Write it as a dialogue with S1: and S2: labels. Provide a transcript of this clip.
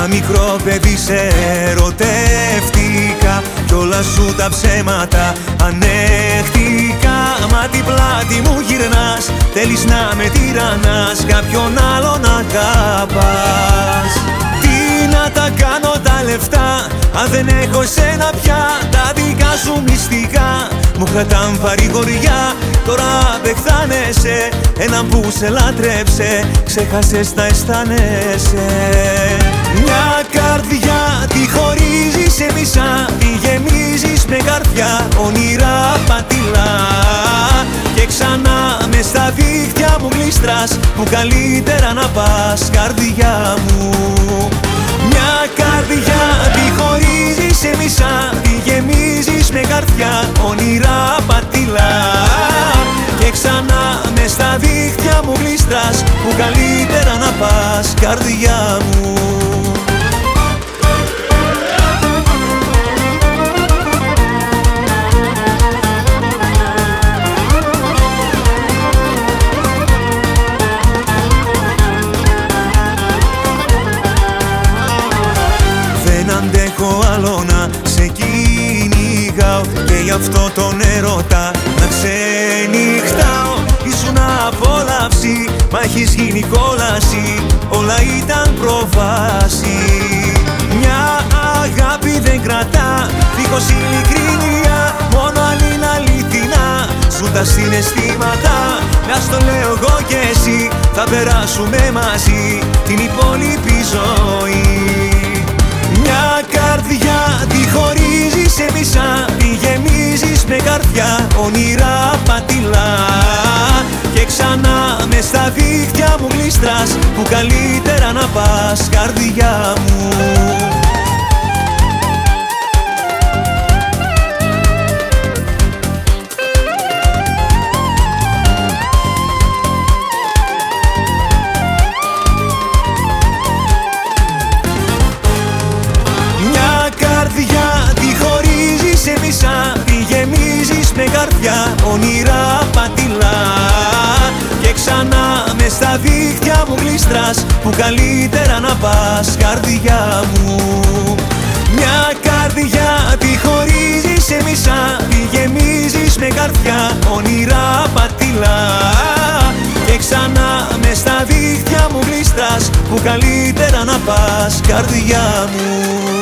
S1: Σαν μικρό παιδί σε ερωτεύτηκα κι όλα σου τα ψέματα ανέχτηκα. Μα την πλάτη μου γυρνάς, θέλεις να με τυραννάς, κάποιον άλλον αγαπάς. Τι να τα κάνω τα λεφτά, αν δεν έχω εσένα πια, τα δικά σου μυστικά μου κρατάν παρηγοριά. Τώρα απεχθάνεσαι, έναν που σε λάτρεψε, ξέχασες να αισθάνεσαι. Μια καρδιά τη χωρίζεις σε μισά, τη γεμίζεις με καρδιά, όνειρα πατηλά. Και ξανά μες στα δίχτυα μου γλίστρας, που καλύτερα να πας, καρδιά μου. Μια καρδιά τη χωρίζεις σε μισά, τη γεμίζεις με καρδιά, όνειρα πατηλά. Και ξανά μες στα δίχτυα μου γλίστρας, που καλύτερα να πας, καρδιά μου. Δεν αντέχω άλλο να σε κυνηγάω και γι' αυτό τον έρωτα να ξενυχτάω. Ήσουν απόλαυση, μα έχεις γίνει κόλαση, όλα ήταν προβάση. Μια αγάπη δεν κρατά, δίχως ειλικρίνεια, μόνο αν είναι αληθινά σου τα συναισθήματα. Μιας το λέω εγώ και εσύ, θα περάσουμε μαζί την υπόλοιπη ζωή. Μια καρδιά τη χωρίζεις σε μισά, τη γεμίζεις με καρδιά, όνειρα πατηλά. Και ξανά μες στα δίχτυα μου γλίστρας, που καλύτερα να πας, καρδιά μου. Τη γεμίζεις με καρδιά, όνειρα πατηλά. Και ξανά μες στα δίχτυα μου γλίστρας, που καλύτερα να πας, καρδιά μου. Μια καρδιά τη χωρίζεις σε μισά, τη γεμίζεις με καρδιά, όνειρα πατηλά. Και ξανά μες στα δίχτυα μου γλίστρας, που καλύτερα να πας, καρδιά μου.